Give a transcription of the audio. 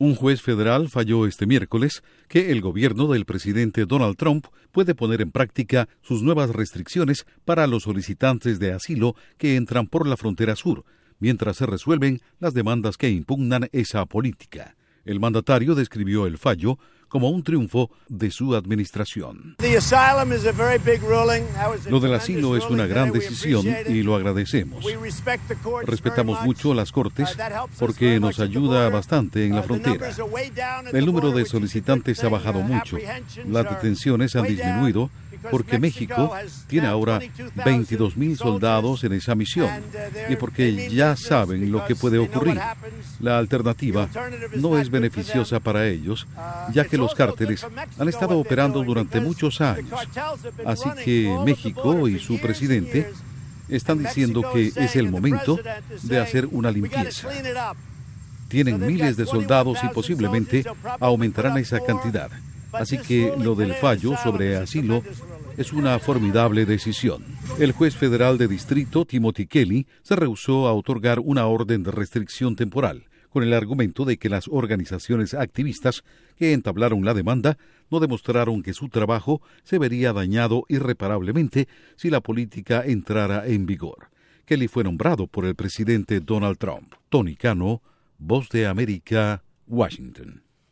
Un juez federal falló este miércoles que el gobierno del presidente Donald Trump puede poner en práctica sus nuevas restricciones para los solicitantes de asilo que entran por la frontera sur, mientras se resuelven las demandas que impugnan esa política. El mandatario describió el fallo como un triunfo de su administración. Lo del asilo es una gran decisión y lo agradecemos. Respetamos mucho las cortes porque nos ayuda bastante en la frontera. El número de solicitantes ha bajado mucho. Las detenciones han disminuido porque México tiene ahora 22,000 soldados en esa misión y porque ya saben lo que puede ocurrir. La alternativa no es beneficiosa para ellos, ya que los cárteles han estado operando durante muchos años. Así que México y su presidente están diciendo que es el momento de hacer una limpieza. Tienen miles de soldados y posiblemente aumentarán esa cantidad. Así que lo del fallo sobre asilo es una formidable decisión. El juez federal de distrito, Timothy Kelly, se rehusó a otorgar una orden de restricción temporal, con el argumento de que las organizaciones activistas que entablaron la demanda no demostraron que su trabajo se vería dañado irreparablemente si la política entrara en vigor. Kelly fue nombrado por el presidente Donald Trump. Tony Cano, Voz de América, Washington.